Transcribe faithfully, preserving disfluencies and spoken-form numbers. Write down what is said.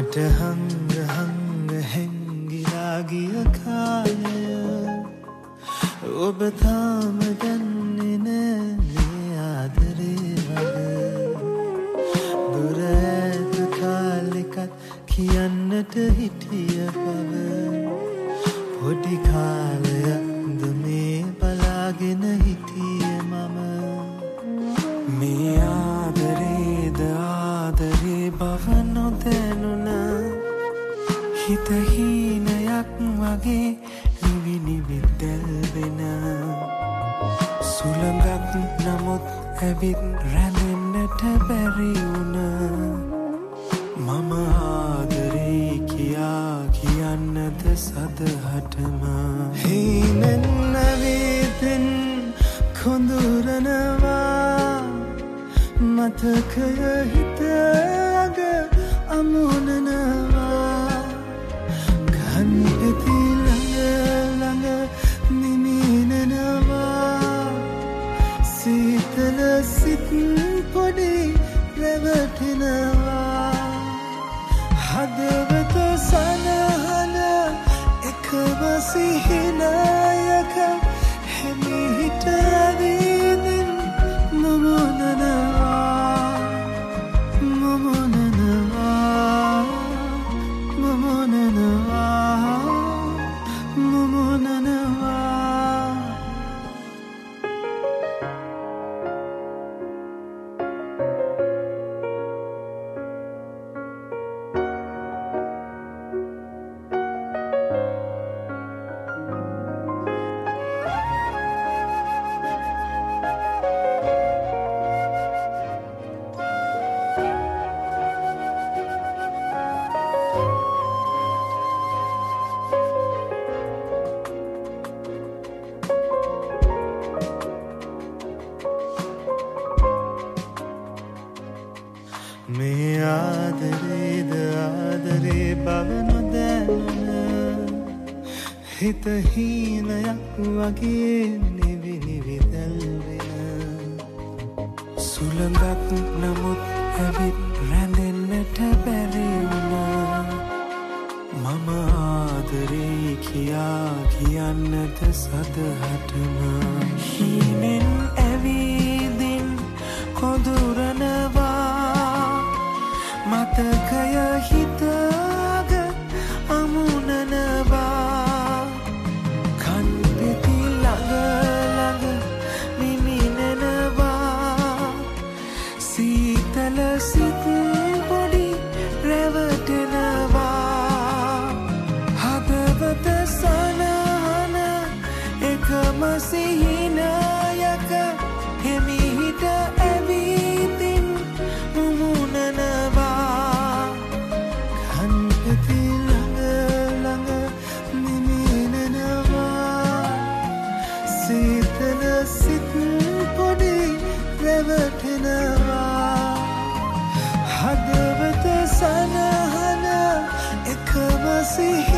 හිත හංග හංග හැංගිලා ගිය කාලය ඔබ තාම දන්නේ නෑ ආදරේ වගේ දුර ඇත කාලෙකත් කියන්නට හිටිය බව පොඩි කාලයක්ද මේ බලාගෙන හිටියේ මම මේ ආදරේද ආදරේ බව නොදැනුණා හිත හීනයක් වගේ නිවි නිවි දැල්වෙන සුළඟක් නමුත් ඇවිත් රැඳෙන්නට බැරි වුණා මම ආදරේ කියා කියන්නද සදහටම හීනෙන් නැවිතින් කොඳුරනවා මතකය හිත අග අමුණනවා කන් පෙති ළඟ ළඟ නිමිනෙනවා සීතල සිත් පොඩි රැවටෙනවා හදවත සනහන එකම සිහිනයක හැමිහිට ඇවිදින් මුමුණනවා මුමුණනවා මුමුණනවා මුමුණනවා මේ ආදරේද ආදරේ බව නොදැනුණ හිත හීනයක් වගේ නිවි නිවි දැල්වෙන සුළඟක් නමුත් ඇවිත් රැඳෙන්නට බැරි වුණා මම ආදරේ කියා කියන්නද සදහටම හීනෙන් ඇවිදින් කොඳුරනවා මතකය හිතග අමුණනවා කන් පෙති ළඟ ළඟ නිමිනෙනවා සීතල සිත් පොඩි රැවටෙනවා හදවත සනහන එකම සිහිනයක හිමිහිට ඇවිදින් මුමුණනවා සීතල සිත් පොඩි රැවටෙනවා හදවත සනහන එකම සිහිනයක